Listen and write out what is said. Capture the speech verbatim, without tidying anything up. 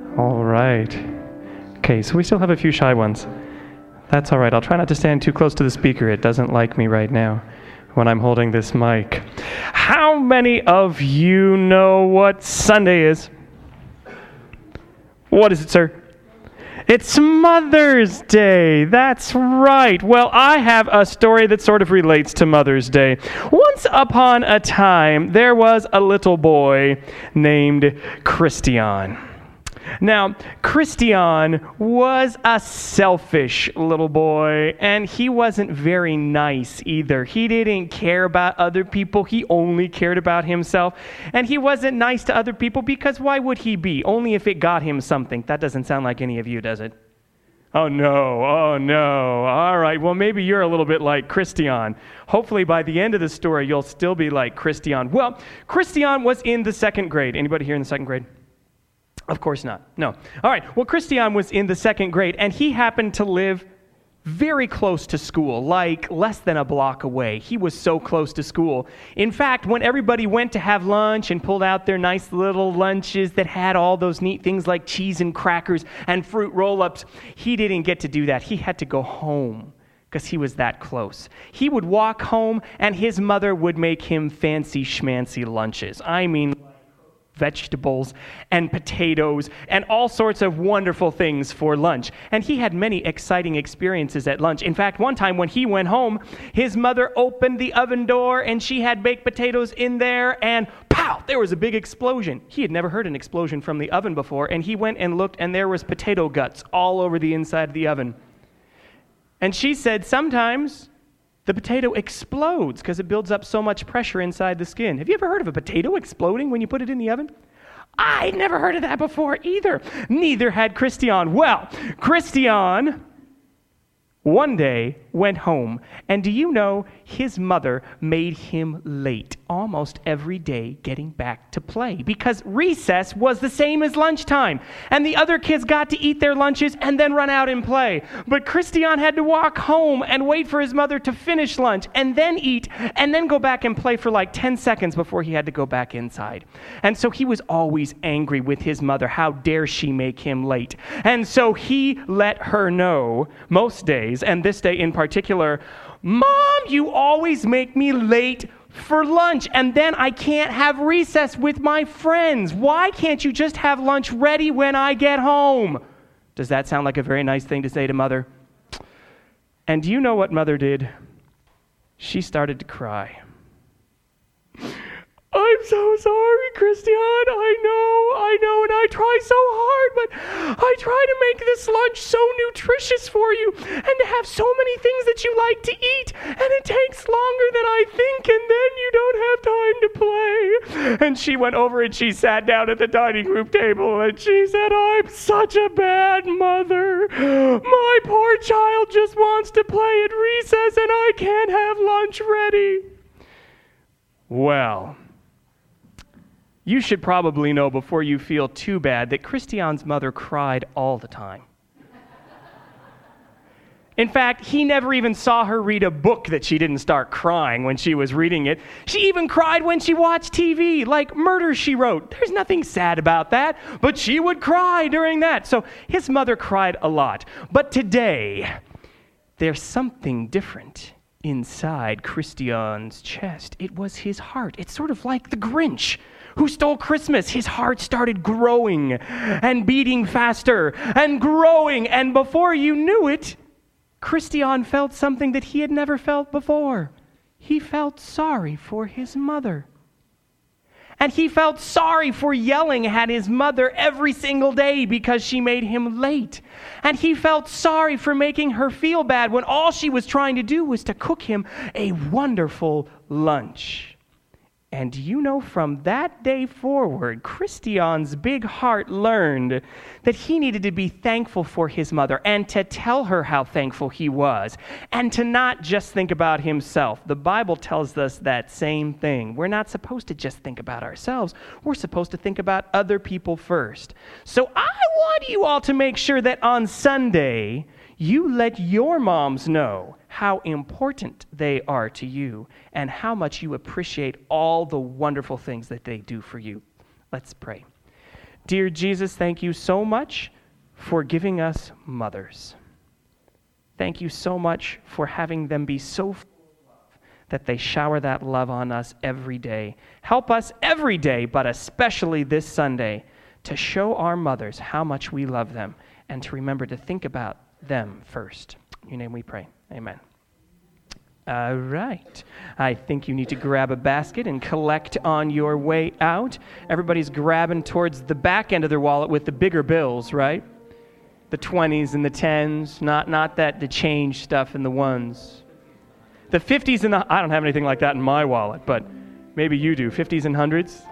All right. Okay, so we still have a few shy ones. That's all right. I'll try not to stand too close to the speaker. It doesn't like me right now when I'm holding this mic. How many of you know what Sunday is? What is it, sir? It's Mother's Day. That's right. Well, I have a story that sort of relates to Mother's Day. Once upon a time, there was a little boy named Christian. Now, Christian was a selfish little boy, and he wasn't very nice either. He didn't care about other people. He only cared about himself. And he wasn't nice to other people because why would he be? Only if it got him something. That doesn't sound like any of you, does it? Oh, no. Oh, no. All right. Well, maybe you're a little bit like Christian. Hopefully, by the end of the story, you'll still be like Christian. Well, Christian was in the second grade. Anybody here in the second grade? Of course not. No. All right. Well, Christian was in the second grade, and he happened to live very close to school, like less than a block away. He was so close to school. In fact, when everybody went to have lunch and pulled out their nice little lunches that had all those neat things like cheese and crackers and fruit roll-ups, he didn't get to do that. He had to go home because he was that close. He would walk home, and his mother would make him fancy schmancy lunches. I mean, vegetables and potatoes and all sorts of wonderful things for lunch. And he had many exciting experiences at lunch. In fact, one time when he went home, his mother opened the oven door and she had baked potatoes in there, and pow, there was a big explosion. He had never heard an explosion from the oven before, and he went and looked, and there was potato guts all over the inside of the oven. And she said sometimes the potato explodes because it builds up so much pressure inside the skin. Have you ever heard of a potato exploding when you put it in the oven? I'd never heard of that before either. Neither had Christian. Well, Christian one day went home, and do you know his mother made him late almost every day getting back to play because recess was the same as lunchtime, and the other kids got to eat their lunches and then run out and play. But Christian had to walk home and wait for his mother to finish lunch and then eat and then go back and play for like ten seconds before he had to go back inside. And so he was always angry with his mother. How dare she make him late? And so he let her know most days, and this day in particular, Mom, you always make me late for lunch, and then I can't have recess with my friends. Why can't you just have lunch ready when I get home? Does that sound like a very nice thing to say to Mother? And do you know what Mother did? She started to cry. I'm so sorry, Christian. I know, I know, and I try so hard, but I try to make this lunch so nutritious for you and to have so many things that you like to eat, and it takes longer than I think, and then you don't have time to play. And she went over and she sat down at the dining room table, and she said, I'm such a bad mother. My poor child just wants to play at recess, and I can't have lunch ready. Well, you should probably know before you feel too bad that Christian's mother cried all the time. In fact, he never even saw her read a book that she didn't start crying when she was reading it. She even cried when she watched T V, like Murder, She Wrote. There's nothing sad about that, but she would cry during that. So his mother cried a lot. But today, there's something different inside Christian's chest. It was his heart. It's sort of like the Grinch who stole Christmas. His heart started growing and beating faster and growing, and before you knew it, Christian felt something that he had never felt before. He felt sorry for his mother. And he felt sorry for yelling at his mother every single day because she made him late. And he felt sorry for making her feel bad when all she was trying to do was to cook him a wonderful lunch. And you know, from that day forward, Christian's big heart learned that he needed to be thankful for his mother and to tell her how thankful he was and to not just think about himself. The Bible tells us that same thing. We're not supposed to just think about ourselves. We're supposed to think about other people first. So I want you all to make sure that on Sunday, you let your moms know how important they are to you and how much you appreciate all the wonderful things that they do for you. Let's pray. Dear Jesus, thank you so much for giving us mothers. Thank you so much for having them be so full of love that they shower that love on us every day. Help us every day, but especially this Sunday, to show our mothers how much we love them and to remember to think about them first. In your name we pray. Amen. All right. I think you need to grab a basket and collect on your way out. Everybody's grabbing towards the back end of their wallet with the bigger bills, right? The twenties and the tens, not not that the change stuff and the ones. The fifties and the, I don't have anything like that in my wallet, but maybe you do. fifties and hundreds?